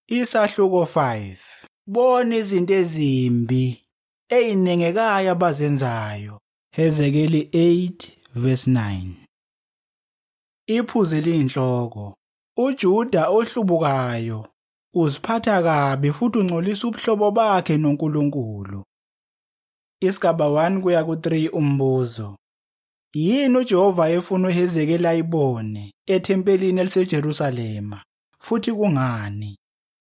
Isahluko 5. Bona izinto ezimbi ezinengekayo abazenzayo. Hezekeli 8:9. Iphuzu liyinhloko. uJuda ohlubukayo uziphatha kabi futhi ungcolisa ubuhlobo bakhe noNkulunkulu. Isigaba 1 kuya ku3 umbuzo. Yini uJehova efuna uHezekeli ayibone ethempelini eliseJerusalema futhi kungani?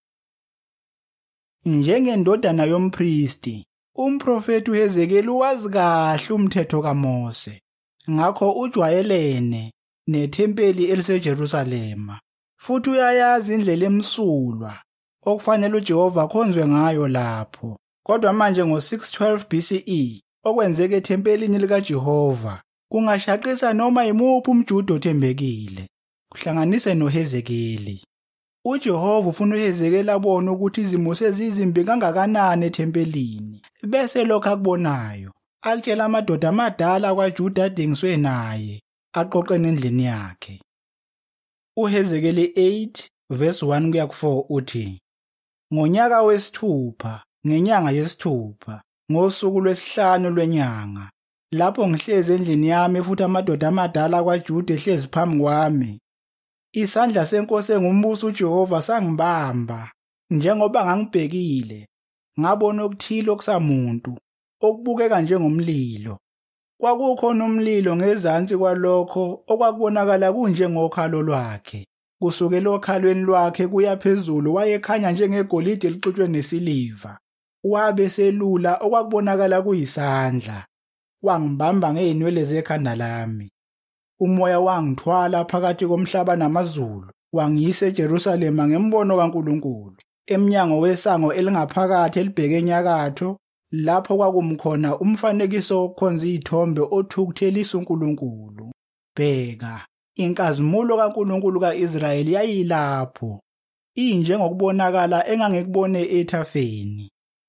Njengendodana yompristi, umprofeti uHezekeli wazi kahle umthetho kaMose. Ngakho ujwayelene nethempeli eliseJerusalema futhi uyayazi indlela emsulwa okufanele uJehova akhonzwe ngayo lapho. Kodwa manje ngo612 BCE okwenzeke ethempelini likaJehova kungashaqisa noma imuphi umJuda othembekile, kuhlanganise noHezekeli. uJehova ufuna uHezekeli abone ukuthi izimo sezizimbi kangakanani ethempelini. Bese lokho akubonayo akutshela amadoda amadala akwaJuda adingiswe naye aqoqe nendlini yakhe. uHezekeli 8:1 kuya ku4 uthi, ngonyaka wesithupha, ngenyanga yesithupha, ngosuku lwesihlanu lwenyanga, lapho ngihlezi endlini yami futhi amadoda amadala akwaJuda ehlezi phambi kwami, isandla senkosi engumbuso uJehova sangibamba, njengoba ngangibhekile, ngabona okuthile okusamuntu, okubukeka njengomlilo. Kwakukhona umlilo ngezansi kwalokho okwakubonakala kunjengokhalo lwakhe. Kusukela okhalweni lwakhe kuya phezulu wayekhanya njengegolide elixutshwe nesiliva. Wabe selula okwakubonakala kuyisandla. Wangibamba ngeenwele zekhanda lami. Umoya wangithwala phakathi komhlaba namazulu. Wangiyisa eJerusalema ngembono kaNkulunkulu, emnyango wesango elingaphakathi elibheke enyakatho, lapho kwakumkhona umfanekiso wokukhonza izithombe othukuthelisa uNkulunkulu. Bheka, inkazimulo kaNkulunkulu kaIsrayeli yayilapho, injengokubonakala engangekubone ethafeni.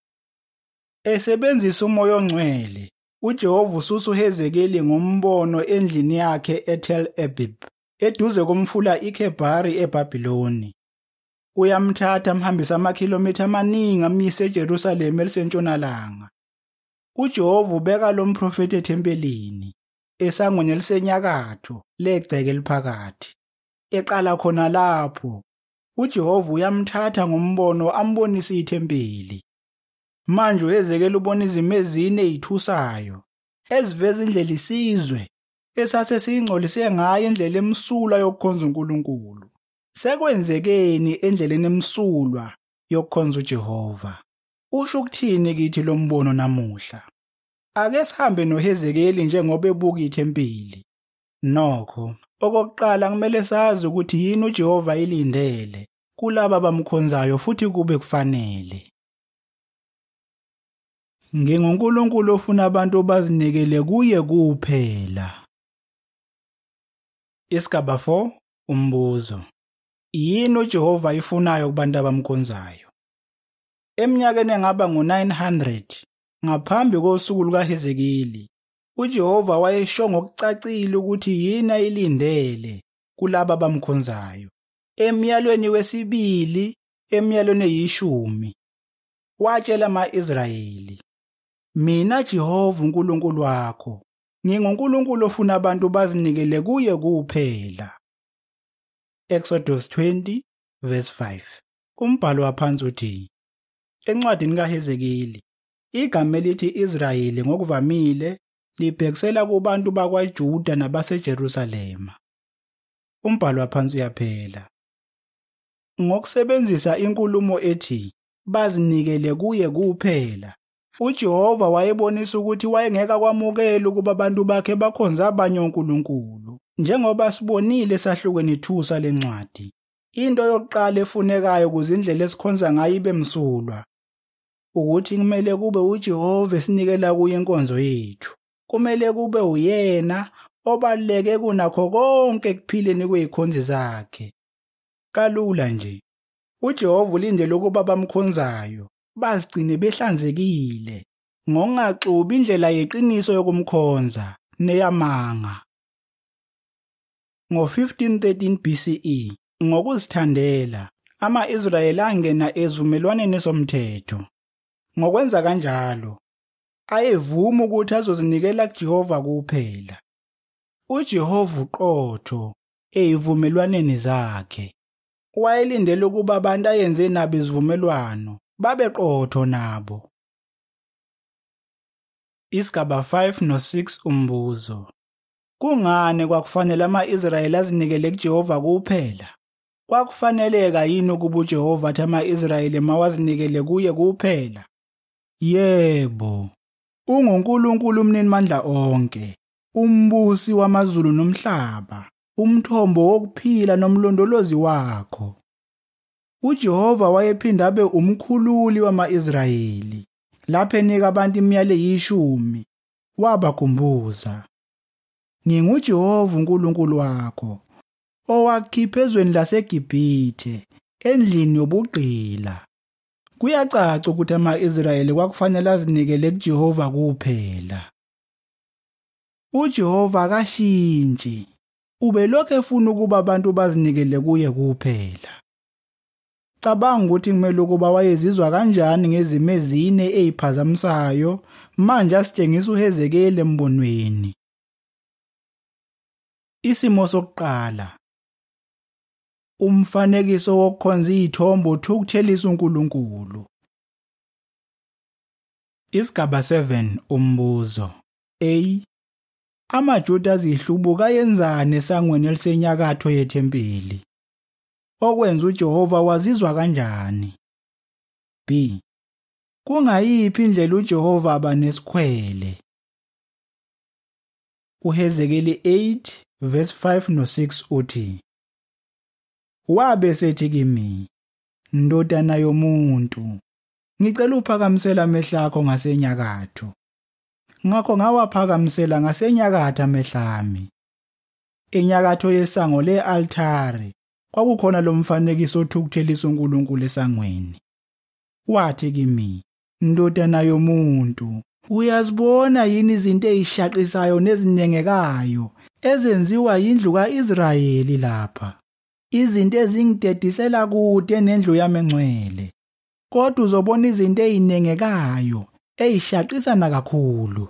Esebenzisa umoya ongcwele, uJehova ususa uHezekeli ngombono endlini yakhe eTel Abib, eduze komfula iKhebhari eBhabhiloni. Uyamthatha amhambisa amakhilomitha amaningi amyise eJerusalema elisentshonalanga. uJehova ubeka lo mprofeti ethempelini, esangweni elisenyakatho legceke eliphakathi. Eqala khona lapho, uJehova uyamthatha ngombono ambonisa ithempeli. Manje uHezekeli ubona izimo ezine ezithusayo, eziveza indlela isizwe esase siyingcolise ngayo indlela emsulwa yokukhonza uNkulunkulu. Sekwenzekeni endleleni emsulwa yokukhonza uJehova? Usho ukuthini kithi lo mbono namuhla? Ake sihambe noHezekeli njengoba ebuka ithempeli. Nokho, okokuqala kumele sazi ukuthi yini uJehova ilindele kulabo abamkhonzayo futhi kube kufanele. NginguNkulunkulu ofuna abantu bazinikele kuye kuphela. Isigaba 4 umbuzo. Yini uJehova ayifunayo kubantu abamkhonzayo? Eminyakeni engaba ngo900 ngaphambi kosuku lukaHezekeli, uJehova wayesho ngokucacile ukuthi yini ayilindele kulabo abamkhonzayo. Emyalweni wesibili, emyalweni eyishumi, watshela ama-Israyeli, mina Jehova uNkulunkulu wakho, nginguNkulunkulu ofuna abantu bazinikele kuye kuphela. Exodus 20:5. Umbhalo waphansi uthi, encwadini kaHezekeli, igama elithi Israyeli ngokuvamile libhekisela kubantu bakwaJuda nabaseJerusalema. Umbhalo waphansi uyaphela. Ngokusebenzisa inkulumo ethi bazinikele kuye kuphela, uJehova wayebonisa ukuthi wayengeka kwamukela ukuba abantu bakhe bakhonza abanye onkulunkulu. Njengoba sibonile esahlukweni 2 salencwadi, into yokuqala efunekayo ukuze indlela esikhonza ngayo ibe msulwa ukuthi kumele kube uJehova esinikela kuye inkonzo yethu. Kumele kube uyena obaluleke kunakho konke kuphileni kwezikhonzi zakhe. Kalula nje, uJehova ulindele ukuba abamkhonzayo bazigcine behlanzekile, ngokungaxubi indlela yeqiniso yokumkhonza neyamanga. Ngo-1513 BCE, ngokuzithandela, ama-Israyeli angena ezivumelwaneni somthetho. Ngokwenza kanjalo, ayevuma ukuthi azozinikela kuJehova kuphela. UJehova uqotho ezivumelwaneni zakhe. Wayelindele ukuba abantu ayenze nabo izivumelwano babeqotho nabo. Isigaba 5 no-6 umbuzo. Kungani kwakufanele ama-Israyeli azinikele kuJehova kuphela? Kwakufaneleka yini ukuba uJehova athi ama-Israyeli mawazinikele kuye kuphela? Yebo. UnguNkulunkulu umninimandla onke, umbusi wamazulu nomhlaba, umthombo wokuphila nomlondolozi wakho. UJehova wayephinda abe umkhululi wama-Israyeli. Lapho enika abantu imiyalelo 10, wabakhumbuza. NginguJehova uNkulunkulu wakho, owakhipha ezweni laseGibhithe, endlini yobugqila. Kuyacaca ukuthi ama-Israyeli kwakufanele azinikele kuJehova kuphela. UJehova akashintshi. Ubelokhu efuna ukuba abantu bazinikele kuye kuphela. Cabanga ukuthi kumele ukuba wayezizwa kanjani ngezimo ezine eziphazamisayo manje asitshengisa uHezekeli embonweni. Isimo sokuqala. Umfanekiso wokukhonza izithombe uthukuthelisa uNkulunkulu. Isigaba 7 umbuzo. A. AmaJuda azihlubuka yenzani esangweni elisenyakatho yethempeli? Okwenza uJehova wazizwa kanjani? B. Kungayiphi indlela uJehova abanesikhwele? uHezekeli 8 verse 5 no-6 uthi. Wabe sethi kimi, ndodana yomuntu, ngicela uphakamisela amehlo akho ngasenyakatho. Ngakho ngawaphakamisela ngasenyakatho amehlo ami. Enyakatho yesango le-altare kwakukhona lo mfanekiso othukuthelisa uNkulunkulu esangweni. Wathi kimi, ndodana yomuntu, uyazibona yini izinto ezishaqisayo nezinengekayo ezenziwa yindlu ka-Israyeli lapha? Izinto ezingidedisela kude nendlu yami engcwele. Kodwa uzobona izinto ezinengekayo ezishaqisana kakhulu.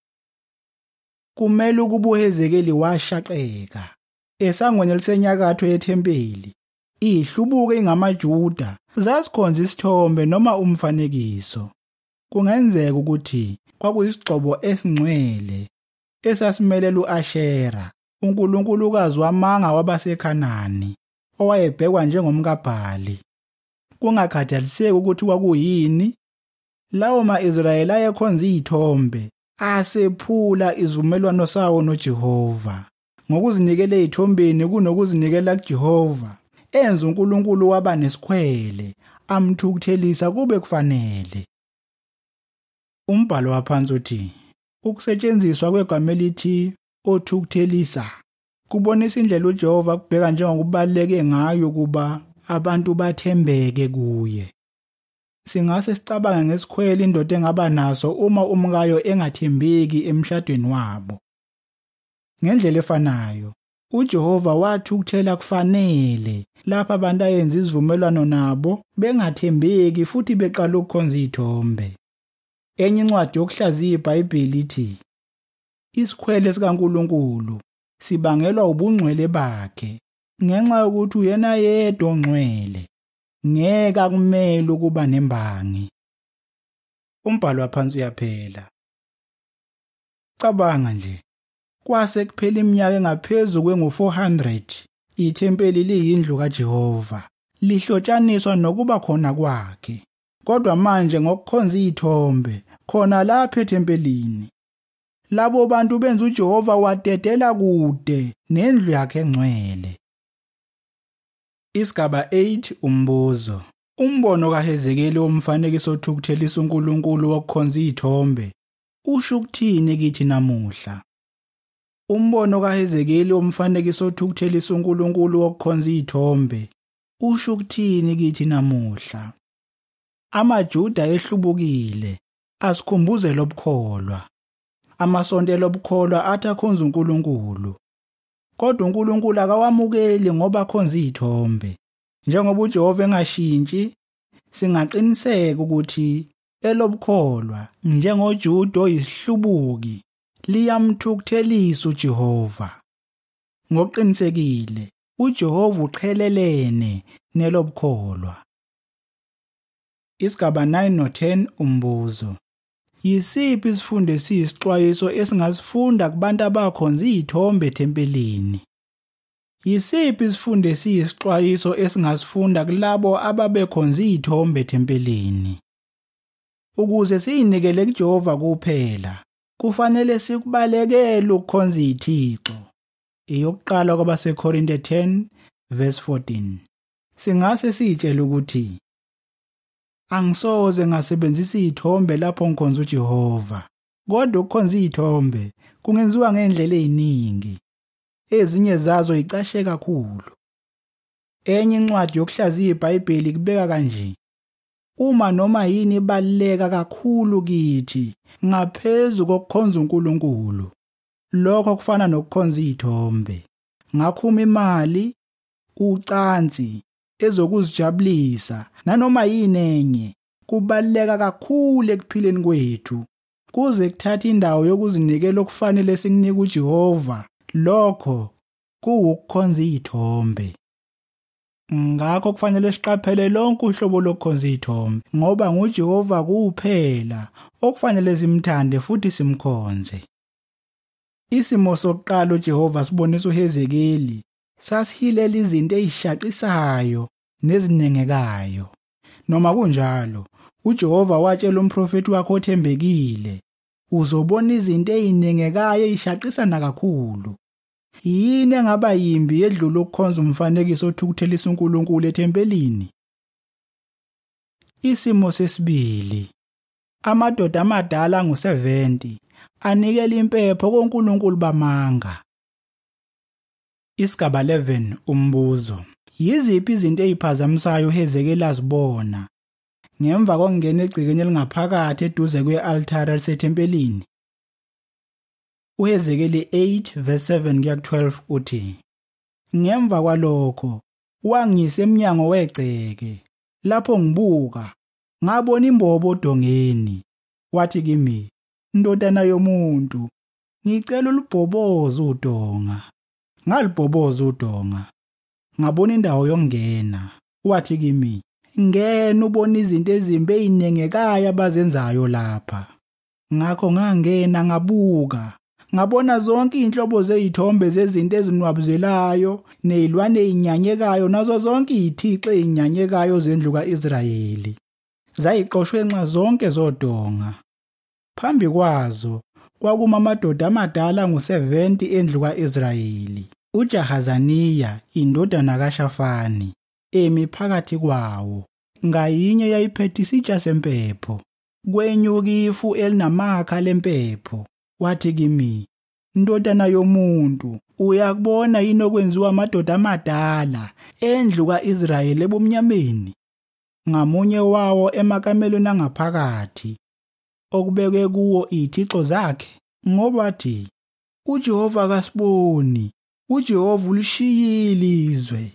Kumele ukuba uHezekeli washaqeka. Esangweni elisenyakatho yethempeli, izihlubuko ezingamaJuda zazikhonza isithombe noma umfanekiso. Kungenzeka ukuthi kwakuyisigcobo esingcwele esasimelela u-Ashera, unkulunkulukazi wamanga wabaseKhanani, owayebhekwa njengomkaBhali. Kungakhathaliseki ukuthi kwakuyini, lawo ma-Israyeli ayekhonza izithombe asephula izivumelwano sawo noJehova. Ngokuzinikela ezithombeni kunokuzinikela kuJehova, enza uNkulunkulu waba nesikhwele, amthukuthelisa kube kufanele. Umbhalo waphansi uthi, ukusetshenziswa kwegama elithi othukuthelisa kubonisa indlela uJehova kubheka njengokubaluleke ngayo kuba abantu bathembeke kuye. Singase sicabange ngesikhwele indoda engaba naso uma umkayo engathembeki emshadweni wabo. Ngendlela efanayo, uJehova wathukuthela kufanele lapha abantu ayenza izivumelwano nabo bengathembeki futhi beqala ukukhonza izithombe. Enye incwadi yokuhlaziya iBhayibheli ithi, isikhwele sikaNkulunkulu sibangelwa ubungcwele bakhe ngenxa yokuthi uyena yedwa ongcwele. Ngeke akumele ukuba nembangi. Umbhalo waphansi uyaphela. Cabanga nje, kwase kuphela iminyaka engaphezulu kwengu-400 ithempeli liyindlu kaJehova, lihlotshaniswa nokuba khona kwakhe. Kodwa manje ngokukhonza izithombe khona lapha ethempelini, labo bantu benza uJehova wadedela kude nendlu yakhe engcwele. Isigaba 8 umbuzo. Umbono kaHezekeli womfanekiso othukuthelisa uNkulunkulu wokukhonza izithombe usho ukuthini kithi namuhla? Umbono kaHezekeli womfanekiso othukuthelisa uNkulunkulu wokukhonza izithombe usho ukuthini kithi namuhla? AmaJuda ehlubukile asikhumbuze lobukholwa. Amasonto lobukholwa athi akhonza uNkulunkulu. Kodwa uNkulunkulu akawamukeli ngoba akhonza izithombe. Njengoba uJehova engashintshi, singaqiniseka ukuthi elobukholwa njengoJuda oyisihlubuki liyamthukuthelisa uJehova. Ngokuqinisekile, uJehova uqhelelene nelobukholwa. Isigaba 9 no-10 umbuzo. Yisiphi isifundo esiyisixwayiso esingasifunda kubantu abakhonza izithombe ethempelini? Yisiphi isifundo esiyisixwayiso esingasifunda kulabo ababekhonza izithombe ethempelini? Ukuze siyinikele kuJehova kuphela, kufanele sikubalekele ukukhonza izithixo. Eyokuqala kwabaseKorinte 10 verse 14. Singase sitshele ukuthi angisoze ngasebenzisa izithombe lapho ngikhonza uJehova. Kodwa ukukhonza izithombe kungenziwa ngendlela eziningi. Ezinye zazo icashe kakhulu. Enye incwadi yokuhlaziya iBhayibheli kubeka kanje: uma noma yini ibaluleka kakhulu kithi ngaphezu kokukhonza uNkulunkulu, lokho kufana nokukhonza izithombe. Ngakhuma imali, ucansi, ezokuzijabulisa nanoma yini enye kubaluleka kakhulu ekuphileni kwethu, kuze kuthatha indawo yokuzinikela okufanele sikunike uJehova. Lokho kuwukukhonza izithombe. Ngakho kufanele siqaphele lonke uhlobo lokukhonza izithombe, ngoba nguJehova kuphela okufanele simthande futhi simkhonze. Isimo sokuqala uJehova sibonisa uHezekeli sasihilela izinto ezishaqisayo nezinengekayo. Noma kunjalo, uJehova watshela umprofeti wakhe othembekile, uzobona izinto ezinengekayo ezishaqisana kakhulu. Yini engaba yimbi edlula ukukhonza umfanekiso othukuthelisa uNkulunkulu ethempelini? Isimo sesibili. Amadoda amadala angu-70 anikela impepho koNkulunkulu bamanga. Isigaba 11 umbuzo. Yiziphi izinto eziphazamisayo uHezekeli azibona ngemva kokungena egcikeni elingaphakathi eduze kwe-altare elisethempelini? uHezekeli 8 verse 7 kuya 12 uthi, ngemva kwalokho wangisa emnyango wegceke. Lapho ngibuka, ngabona imbobo odongeni. Wathi kimi, ndodana yomuntu, ngicela ulubhoboze udonga. Ngalibhoboza udonga, ngabona indawo yokungena. Wathi kimi, ngena ubone izinto ezimbi ezinengekayo abazenzayo lapha. Ngakho ngangena ngabuka, ngabona zonke inhlobo zezithombe zezinto ezinwabuzelayo nezilwane ezinyanyekayo nazo zonke izithixo ezinyanyekayo zendlu kaIsrayeli. Zayiqoshwe nxa zonke zodonga. Phambi kwazo kwakuma amadoda amadala angu-70 endlu kaIsrayeli. uJahazaniya indodana kaShafani emi phakathi kwawo. Ngayinye yayiphethe isitsha sempepho, kwenyuka ifu elinamakha lempepho. Wathi kimi, ndodana yomuntu, uyakubona yini okwenziwa amadoda amadala endlu kaIsrayeli ebumnyameni? Ngamunye wawo emakamelweni angaphakathi, okubekwe kuwo izithixo zakhe. Ngoba wathi, uJehova kasiboni, uJehova ulishiyile izwe.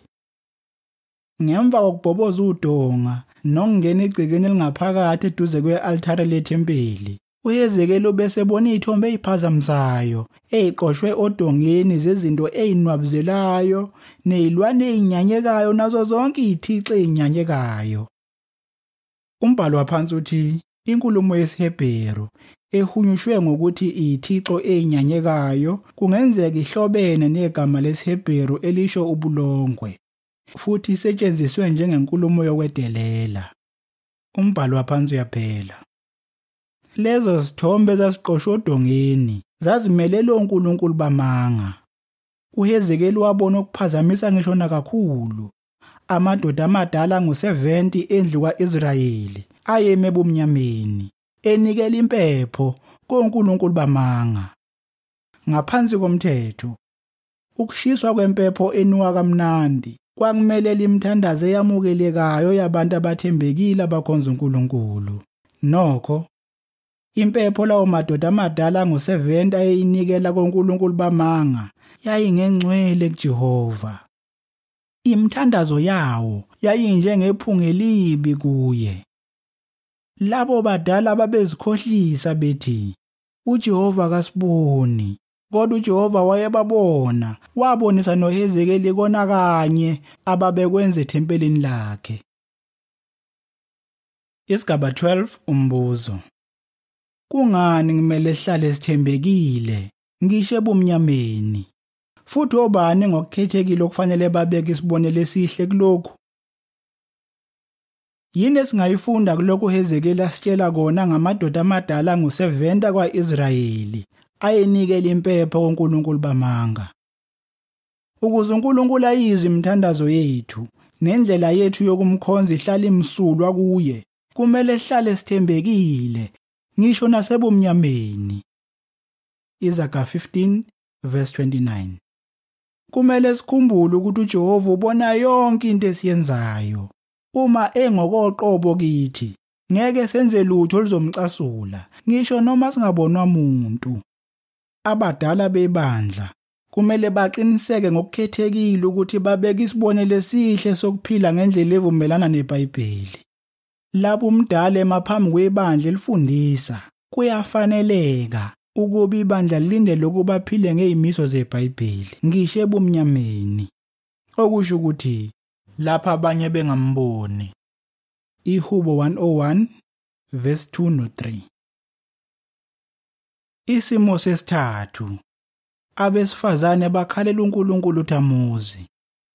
Ngemva kokubhoboza udonga nokungena egcekeni elingaphakathi eduze kwe-altare lethempeli, uHezekeli ubesebona izithombe eziphazamisayo eziqoshwe odongeni zezinto ezinwabuzelayo nezilwane ezinyanyekayo nazo zonke izithixo ezinyanyekayo. Umbhalo waphansi uthi inkulumo yesiHebheru ehunyushwe ngokuthi izithixo ezinyanyekayo kungenzeka ihlobene negama lesiHebheru elisho ubulongwe, futhi isetshenziswe njengenkulumo yokwedelela. Umbhalo waphansi uyaphela. Lezo zithombe zaziqoshwe odongeni zazimelele onkulunkulu bamanga. uHezekeli wabona ukuphazamisa ngisho nakakhulu. Amadoda amadala angu-70 endlu kaIsrayeli ayeme ebumnyameni, enikela impepho konkulunkulu bamanga. Ngaphansi komthetho, ukushiswa kwempepho enuka kamnandi kwakumelela imithandazo eyamukelekayo yabantu abathembekile abakhonza uNkulunkulu. Nokho, impepho lawo madoda amadala angu-70 ayeyinikela konkulunkulu bamanga yayingengcwele kuJehova. Imithandazo yawo yayinjengephunga elibi kuye. Labo badala babezikhohlisa bethi, uJehova kasiboni, kodwa uJehova wayebabona, wabonisa noHezekeli kona kanye ababekwenza ethempelini lakhe. Isigaba 12 umbuzo. Kungani ngimele sihlale sithembekile ngisho ebumnyameni? Futhi obani ngokukhethekile okufanele babeke isibonelo esihle kulokhu? Yini esingayifunda kulokho uHezekeli asitshela kona ngamadoda amadala angu-70 kwa-Israyeli ayenikela impepho kuNkulunkulu bamanga? Ukuze uNkulunkulu ayizwe imithandazo yethu nendlela yethu yokumkhonza ihlale imsulwa kuye, kumele sihlale sithembekile ngisho nasebumnyameni. Izaga 15 verse 29. Kumele sikhumbule ukuthi uJehova ubona yonke into esiyenzayo. Uma engokoqobo kithi, ngeke senze lutho oluzomcasula, ngisho noma singabonwa umuntu. Abadala bebandla kumele baqiniseke ngokukhethekile ukuthi babeke isibonelo esihle sokuphila ngendlela evumelana neBhayibheli. Lapho umdala emaphambi kwebandla elifundisa, kuyafaneleka ukuba ibandla lilindele ukuba baphile ngezimiso zeBhayibheli ngisho ebumnyameni. Okusho ukuthi lapha abanye bengamboni. Ihubo 101 verse 2 no 3. Isimo sesithathu. Abesifazane bakhalela uNkulunkulu uThamuzi.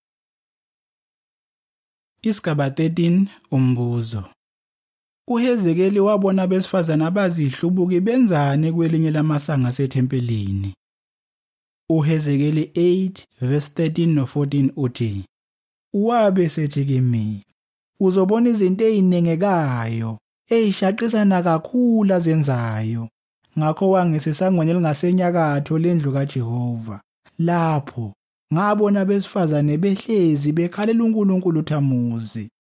Isigaba 13 umbuzo. uHezekeli wabona abesifazane abazihlubuki benzani kwelinye lamasanga asethempelini. uHezekeli 8 verse 13 no 14 uthi, wabe sethi kimi, uzobona izinto ezinengekayo ezishaqisana kakhulu azenzayo. Ngakho wangisa esangweni elingasenyakatho lendlu kaJehova. Lapho ngabona abesifazane behlezi bekhalela uNkulunkulu uThamuzi.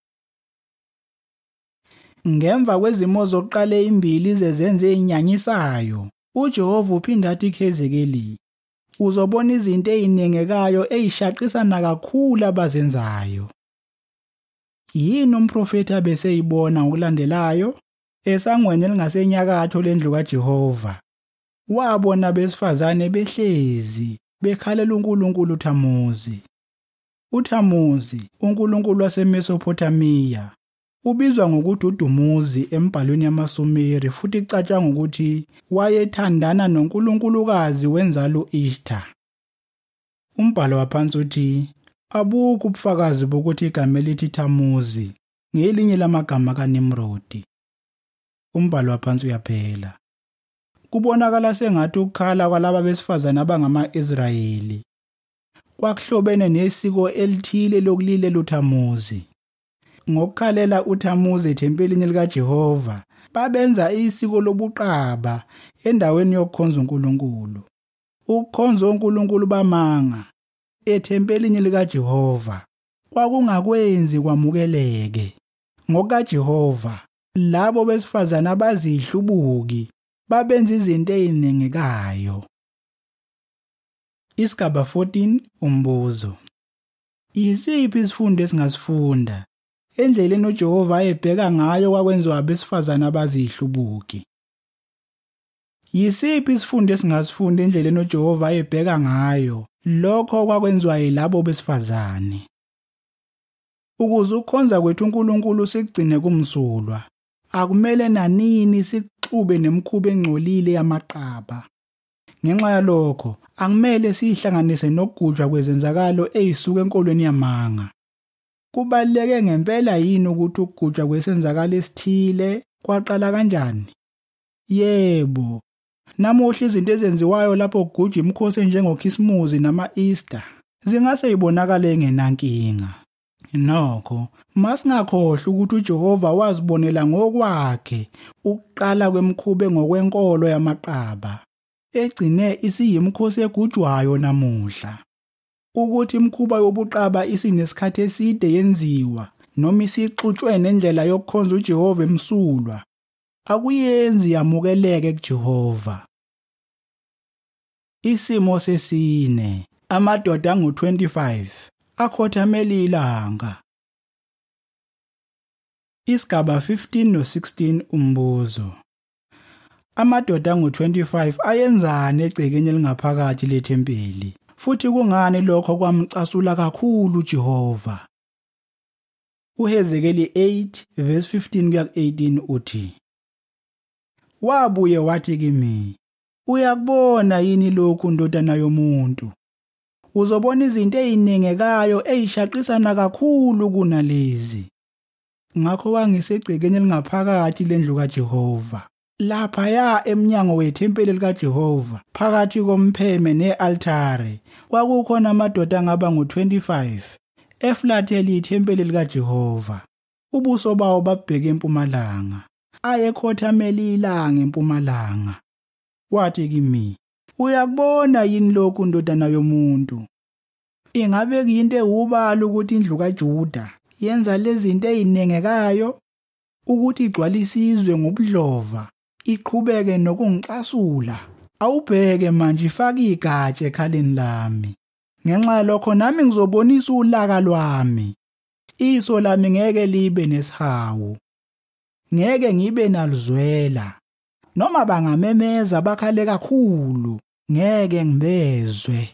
Ngemva kwezimo zokuqala ezimbili zezenze ezinyanyisayo, uJehova uphinda athi kuHezekeli, uzobona izinto ezinengekayo ezishaqisana kakhulu abazenzayo. Yini umprofeti abeseyibona ngokulandelayo? Esangweni elingasenyakatho lendlu kaJehova, wabona abesifazane behlezi bekhalela uNkulunkulu uThamuzi. uThamuzi, uNkulunkulu waseMesopotamiya, ubizwa ngokuthi uDumuzi embhalweni yamaSumeri futhi icatshangwa ukuthi wayethandana nonkulunkulukazi wenzalo u-Ishtar. Umbhalo waphansi uthi, abukho ubufakazi bokuthi igama elithi Thamuzi ngelinye lamagama kaNimrodi. Umbhalo waphansi uyaphela. Kubonakala sengathi ukukhala kwalaba besifazane abangama-Israyeli kwakuhlobene nesiko elithile lokulilela uThamuzi. Ngokukhalela uThamuzi ethempelini likaJehova, babenza isiko lobuqaba endaweni yokukhonza uNkulunkulu. Ukukhonza uNkulunkulu bamanga ethempelini likaJehova kwakungakwenzi kwamukeleke. NgokaJehova, labo besifazane abazihlubuki babenza izinto ezinengekayo. Isigaba 14 umbuzo. Yisiphi isifundo esingasifunda endleleni uJehova ayebheka ngayo kwakwenziwa abesifazane abazihlubuki? Yisiphi isifundo esingasifunda endleleni uJehova ayebheka ngayo lokho kwakwenziwa yilabo besifazane? Ukuze ukukhonza kwethu uNkulunkulu sigcine kumsulwa, akumele nanini sixube nemikhuba engcolile yamaqaba. Ngenxa yalokho, akumele sihlanganise nokugujwa kwezenzakalo ezisuka enkolweni yamanga. Kubaluleke ngempela yini ukuthi ukugujwa kwesenzakalo esithile kwaqala kanjani? Yebo. Namuhla izinto ezenziwayo lapho kugujwa imikhosi enjengoKhisimusi nama-Easter zingase zibonakale ngenankinga. Nokho, masingakhohlwa ukuthi uJehova wazibonela ngokwakhe ukuqala kwemikhuba ngokwenkolo yamaqaba, egcine isiyimikhosi egujwayo namuhla. Ukuthi imikhuba yobuqaba isinesikhathi eside yenziwa noma isixutshwe nendlela yokukhonza uJehova emsulwa, akuyenzi yamukeleke kuJehova. Isimo sesine. Amadoda angu-25 akhothamela ilanga. Isigaba 15 no-16 umbuzo. Amadoda angu-25 ayenzani egcekeni elingaphakathi lethempeli? Futhi kungani lokho kwamcasula kakhulu uJehova? uHezekeli 8 verse 15 kuya 18 uthi, wabuye wathi kimi, uyakubona yini lokhu ndodana yomuntu? Uzobona izinto ezinengekayo ezishaqisana kakhulu kunalezi. Ngakho wangisegcekeni elingaphakathi lendlu kaJehova, laphaya emnyango wethempeli likaJehova, phakathi kompheme ne-altare, kwakukhona amadoda angaba ngu-25 efulathele ithempeli likaJehova. Ubuso bawo babheke empumalanga, ayekhothamele ilanga empumalanga. Wathi kimi, uyakubona yini lokhu ndodana yomuntu? Ingabe kuyinto ewubala ukuthi indlu kaJuda yenza lezi zinto ezinengekayo, ukuthi igcwala isizwe ngobudlova, iqhubeke nokungicasula? Awubheke manje ifaka igatsha ekhaleni lami. Ngenxa yalokho nami ngizobonisa ulaka lwami. Iso lami ngeke libe nesihawu, ngeke ngibe naluzwela. Noma bangamemeza bakhale kakhulu, ngeke ngibezwe.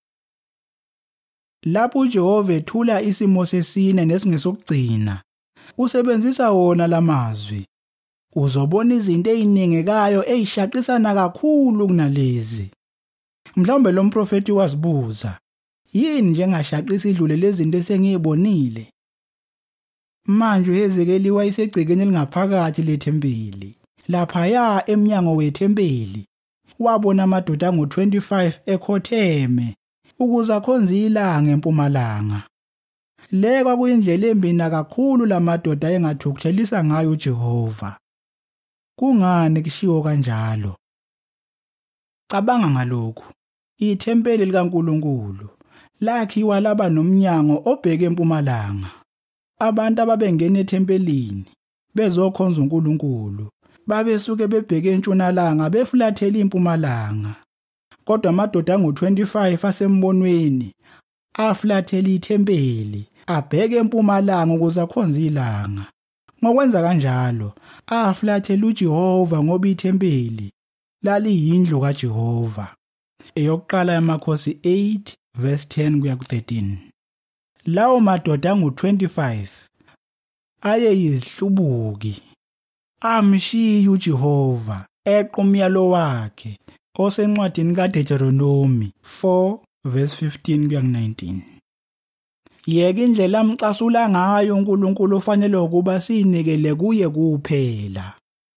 Lapho uJehova ethula isimo sesine nesingesokugcina, usebenzisa wona lamazwi. Uzobona izinto ezinengekayo ezishaqisana kakhulu kunalezi. Mhlawumbe lo mprofeti wazibuza, yini njengashaqisa idlule lezi zinto esengiyibonile? Manje uHezekeli wayesegcekeni elingaphakathi lethempeli, laphaya emnyango wethempeli. Wabona amadoda angu-25 ekhotheme ukuze akhonze ilanga empumalanga. Le kwakuyindlela embina kakhulu lamadoda engathukuthelisa ngayo uJehova. Kungani kushiwo kanjalo? Cabanga ngalokhu. Ithempeli likaNkulunkulu lakhiwa laba nomnyango obheke empumalanga. Abantu ababengena ethempelini bezokhonza uNkulunkulu babesuke bebheke entshonalanga befulathela impumalanga. Kodwa amadoda angu-25 asembonweni afulathela ithempeli abheke empumalanga ukuze akhonze ilanga. Ngokwenza kanjalo afulathela uJehova ngoba ithempeli laliyindlu kaJehova. Eyokuqala yamakhosi 8 verse 10 kuya ku-13. Lawo madoda angu-25 ayeyizihlubuki, amshiya uJehova eqa umyalo wakhe osencwadini kaDuteronomi 4 verse 15 kuya ku-19. Yeka indlela amcasula ngayo uNkulunkulu ofanele ukuba siyinikele kuye kuphela.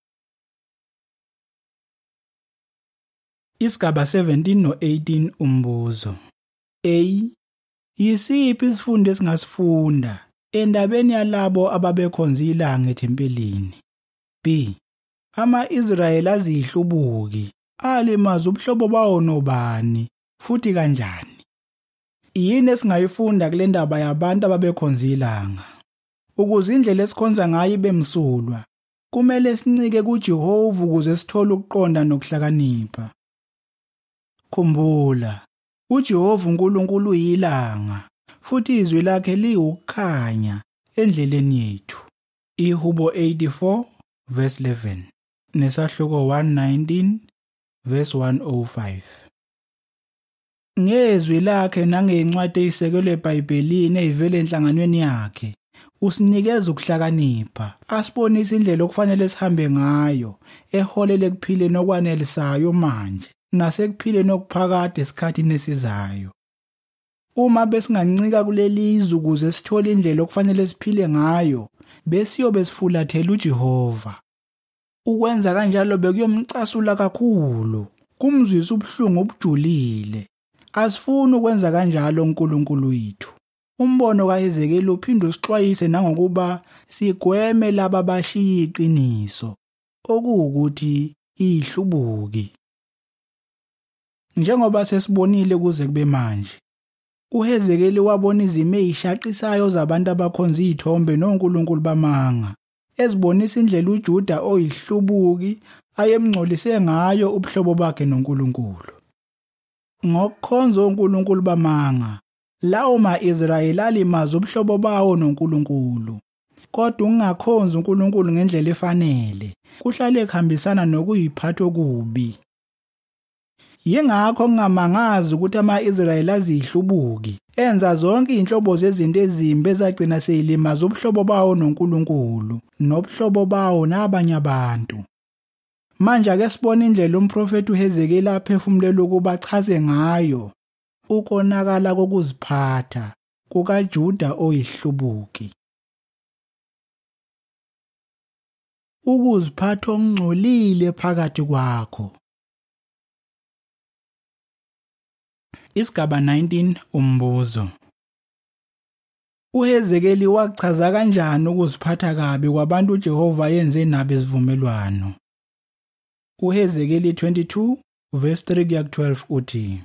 Isigaba 17 no-18 umbuzo. A. Yisiphi isifundo esingasifunda endabeni yalabo ababekhonza ilanga ethempelini? B. Ama-Israyeli azihlubuki alimaza ubuhlobo bawo nobani futhi kanjani? Yini esingayifunda kule ndaba yabantu ababekhonza ilanga? Ukuze indlela esikhonza ngayo ibe msulwa, kumele sincike kuJehova ukuze sithole ukuqonda nokuhlakanipha. Khumbula, uJehova uNkulunkulu uyilanga, futhi izwi lakhe liwukukhanya endleleni yethu. Ihubo 84 verse 11 nesahluko 119 verse 105. Ngezwi lakhe nangencwadi eyisekelwe eBhayibhelini eyivela enhlanganweni yakhe, usinikeza ukuhlakanipha, asibonise indlela okufanele sihambe ngayo, eholele ekuphileni okwanelisayo manje nasekuphileni okuphakade esikhathini esizayo. Uma besingancika kulelizwe ukuze sithole indlela okufanele siphile ngayo, besiyobe sifulathela uJehova. Ukwenza kanjalo bekuyomcasula kakhulu, kumzwisa ubuhlungu obujulile. Asifuni ukwenza kanjalo uNkulunkulu wethu. Umbono kaHezekeli uphinde usixwayise nangokuba sigweme laba abashiya iqiniso, okuwukuthi ihlubuki. Njengoba sesibonile kuze kube manje, uHezekeli wabona izimo ezishaqisayo zabantu abakhonza izithombe noNkulunkulu bamanga, ezibonisa indlela uJuda oyihlubuki ayemngcolise ngayo ubuhlobo bakhe noNkulunkulu. Ngokukhonza uNkulunkulu bamanga, lawo ma-Israyeli alimaza ubuhlobo bawo noNkulunkulu. kodwa ungakhonzi uNkulunkulu ngendlela efanele kuhlale kuhambisana nokuyiphatha okubi. Yingakho ngingamangazi ukuthi ama-Israyeli azihlubuki enza zonke inhlobo zezinto ezimbi ezagcina seyilimaza ubuhlobo bawo noNkulunkulu nobuhlobo bawo nabanye abantu. Manje ake sibone indlela umprofeti uHezekeli aphefumulela ukuba achaze ngayo ukonakala kokuziphatha kukaJuda oyihlubuki. Ukuziphatha okungcolile phakathi kwakho. Isigaba 19 umbuzo. uHezekeli wachaza kanjani ukuziphatha kabi kwabantu uJehova yenze nabo isivumelwano? uHezekeli 22 verse 3-12 uthi: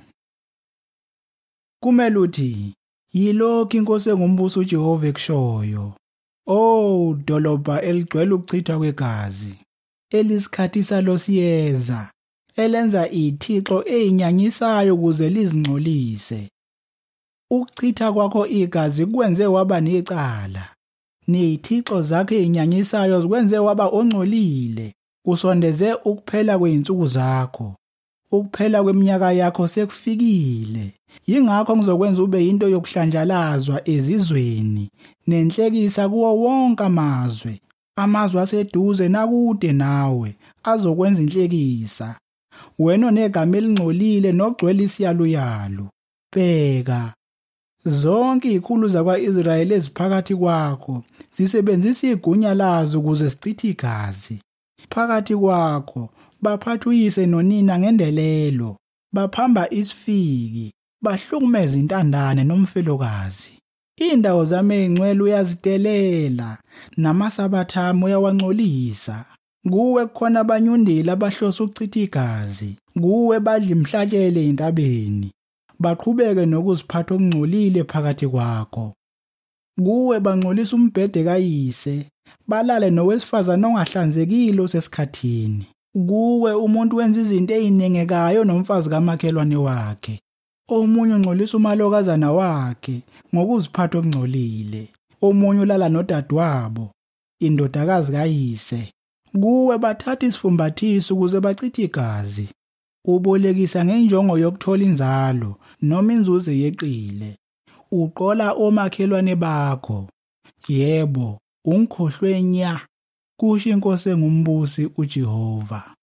Kumele uthi, yilokhu inkosi engumbuso uJehova ekushoyo. Oh, dolobha eligcwele ukuchithwa kwegazi, elisikhathi salo siyeza, elenza ithixo eyinyanyisayo ukuze lizingcolise. Ukuchitha kwakho igazi kwenze waba necala, nezithixo zakhe eyinyanyisayo zikwenze waba ongcolile. Usondeze ukuphela kweinsuku zakho, ukuphela kweminyaka yakho sekufikile. Yingakho ngizokwenza ube into yokuhlanjalazwa ezizweni, nenhlekisa kuwo wonke amazwe. Amazwe aseduze nakude nawe azokwenza inhlekisa. Wena onegama elingcolile nogcwele isiyaluyalu, bheka, zonke izikhulu zakwa-Israyeli eziphakathi kwakho zisebenzisa igunya lazo ukuze zichithe igazi. Phakathi kwakho baphatha uyise nonina ngendelelo, baphamba isifiki, bahlukumeza intandane nomfelokazi. Indawo zami ezingcwele uyazitelela, namasabatha ami uyawangcolisa. Kuwe kukhona abanyundeli abahlosa ukuchitha igazi, kuwe badla imhlatshelo entabeni, baqhubeke nokuziphatha okungcolile phakathi kwakho. Kuwe bangcolisa umbhede kayise, balale nowesifazane ongahlanzekile osesikhathini. Kuwe umuntu wenza izinto ezinengekayo nomfazi kamakhelwane wakhe. Omunye ungcolisa umalokazana wakhe ngokuziphatha okungcolile. Omunye ulala nodadewabo, indodakazi kayise. Kuwe bathatha isifumbathisi ukuze bachithe igazi. Ubolekisa ngenjongo yokuthola inzalo noma inzuzo yeqile. Uqola omakhelwane bakho. Yebo, ungikhohlwe nya, kusho inkosi engumbusi uJehova.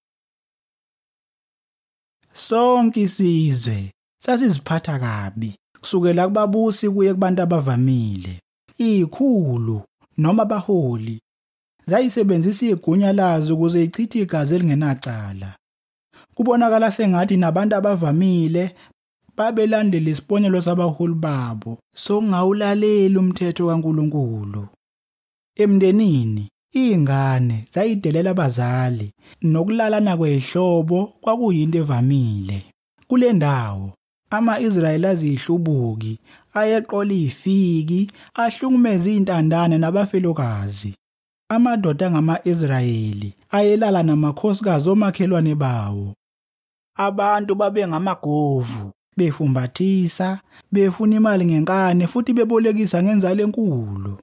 Sonke isizwe sasiziphatha kabi, kusukela kubabusi kuye kubantu abavamile. Izikhulu noma abaholi zayisebenzisa igunya lazo ukuze ichithe igazi elingenacala. Kubonakala sengathi nabantu abavamile babelandela isibonelo sabaholi babo sokungawulaleli umthetho kaNkulunkulu. Emndenini, izingane zayidelela abazali, nokulalana kwezihlobo kwakuyinto evamile. Kule ndawo, ama-Israyeli azihlubuki ayeqola izifiki, ahlukumeza izintandane nabafelokazi. Amadoda angama-Israyeli ayelala namakhosikazi omakhelwane bawo. Abantu babengamagovu, befumbathisa, befuna imali ngenkani futhi bebolekisa ngenzalo enkulu.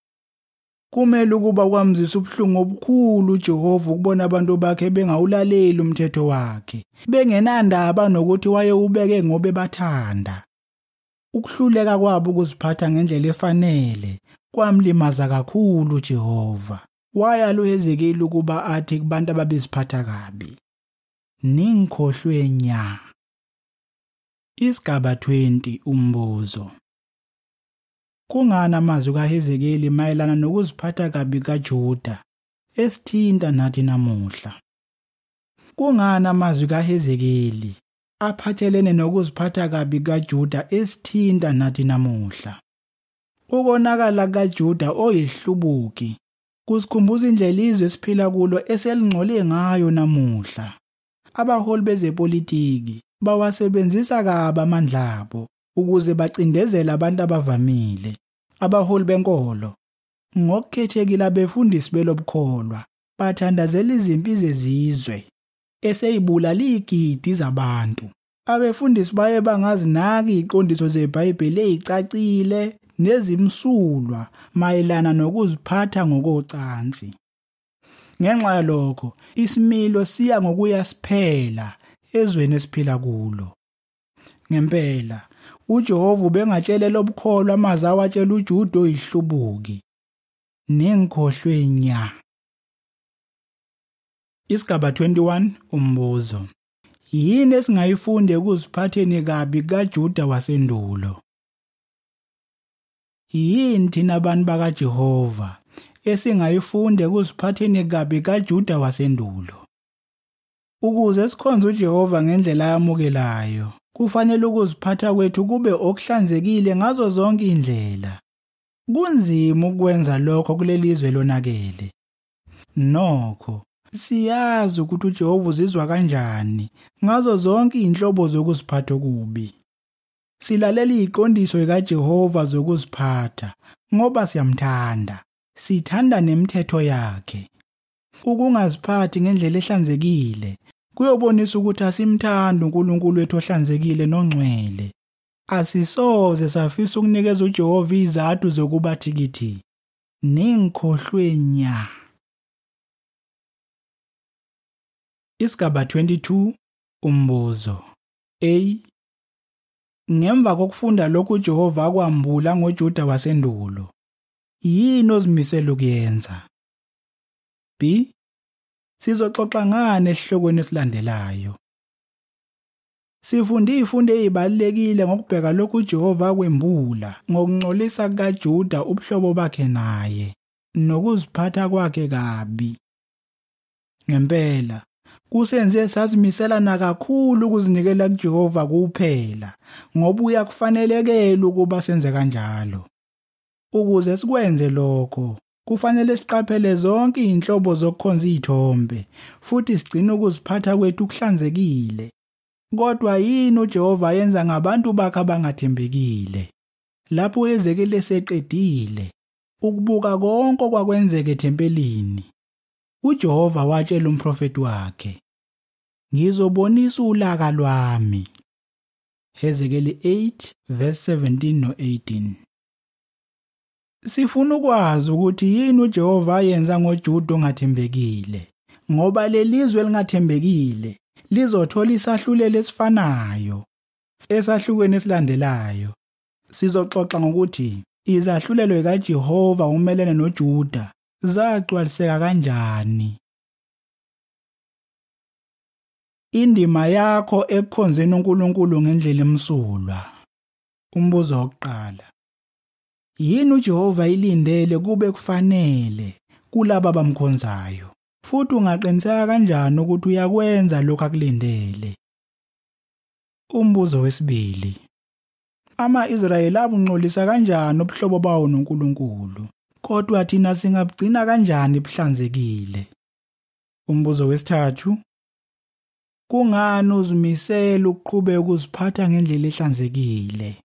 Kumele ukuba kwamzisa ubuhlungu obukhulu uJehova ukubona abantu bakhe bengawulaleli umthetho wakhe, bengenandaba nokuthi wayewubeke ngoba bathanda. Ukuhluleka kwabo ukuziphatha ngendlela efanele kwamlimaza kakhulu uJehova. Wayala uHezekeli ukuba athi kubantu ababeziphatha kabi, ningikhohlwe nya. Isigaba 20 umbuzo. Kungani amazwi kaHezekeli mayelana nokuziphatha kabi kaJuda esithinta nathi namuhla? Kungani amazwi kaHezekeli aphathelene nokuziphatha kabi kaJuda esithinta nathi namuhla? Ukonakala kaJuda oyihlubuki kusikhumbuza indlela izwe esiphila kulo eselingcole ngayo namuhla. Abaholi bezepolitiki bawasebenzisa kabi amandla abo ukuze bacindezele abantu abavamile. Abaholi benkolo ngokukhethekile abefundisi belobukholwa bathandazela izimpi zezizwe eseyibulala izigidi zabantu. Abefundisi baye bangazinaki iziqondiso zeBhayibheli ezicacile nezimsulwa mayelana nokuziphatha ngokocansi. Ngenxa yalokho, isimilo siya ngokuya siphela ezweni esiphila kulo. Ngempela, uJehova ubengatshelela obukholwa amazwi awatshela uJuda oyihlubuki. Ningikhohlwe nya. Isigaba 21 umbuzo. Yini esingayifunde ukuziphatheni kabi kaJuda wasendulo? Yini thina abantu bakaJehova esingayifunde ukuziphatheni kabi kaJuda wasendulo? Ukuze sikhonze uJehova ngendlela ayamukelayo, kufanele ukuziphatha kwethu kube okuhlanzekile ngazo zonke indlela. Kunzima ukwenza lokho kuleli izwe lonakele. Nokho, siyazi ukuthi uJehova uzizwa kanjani ngazo zonke inhlobo zokuziphatha okubi. Silalela iziqondiso zikaJehova zokuziphatha ngoba siyamthanda. Sithanda nemithetho yakhe. Ukungaziphathi ngendlela ehlanzekile kuyobonisa ukuthi asimthanda uNkulunkulu wethu ohlanzekile nongcwele. Asisoze safisa ukunikeza uJehova izathu zokuba thikithi ningikhohlwe nya. Isigaba 22 umbuzo. A. Ngemva kokufunda lokhu uJehova akwambula ngoJuda wasendulo, yini ozimisela ukuyenza? B. Sizoxoxa ngani esihlokweni esilandelayo? Sifunde izifundo ezibalulekile ngokubheka lokhu uJehova akwembula ngokungcolisa kaJuda ubuhlobo bakhe naye nokuziphatha kwakhe kabi. Ngempela, kusenze sazimiselana kakhulu ukuzinikela kuJehova kuphela ngoba uyakufanelekela ukuba senze kanjalo. Ukuze sikwenze lokho, kufanele siqaphele zonke izinhlobo zokukhonza izithombe futhi sigcine ukuziphatha kwethu kuhlanzekile. Kodwa yini uJehova yenza ngabantu bakhe abangathembekile? Lapho uHezekeli eseqedile ukubuka konke okwakwenzeka ethempelini, uJehova watshela umprofeti wakhe, ngizobonisa ulaka lwami. Hezekeli 8 verse 17 no 18. Sifuna ukwazi ukuthi yini uJehova ayenza ngoJuda ongathembekile, ngoba lelizwe elingathembekile lizothola isahlulelo esifanayo. Esahlukweni esilandelayo sizoxoxa ngokuthi izahlulelo zikaJehova umelene noJuda zagcwaliseka kanjani. Indima yakho ekukhonzeni uNkulunkulu ngendlela emsulwa. Umbuzo wokuqala. Yini uJehova ilindele kube kufanele kulabo abamkhonzayo? Futhi ungaqiniseka kanjani ukuthi uyakwenza lokho akulindele? Umbuzo wesibili. Ama-Israyeli abungcolisa kanjani ubuhlobo bawo noNkulunkulu? Kodwa thina singabugcina kanjani buhlanzekile? Umbuzo wesithathu. Kungani uzimisela ukuqhubeka ukuziphatha ngendlela ehlanzekile?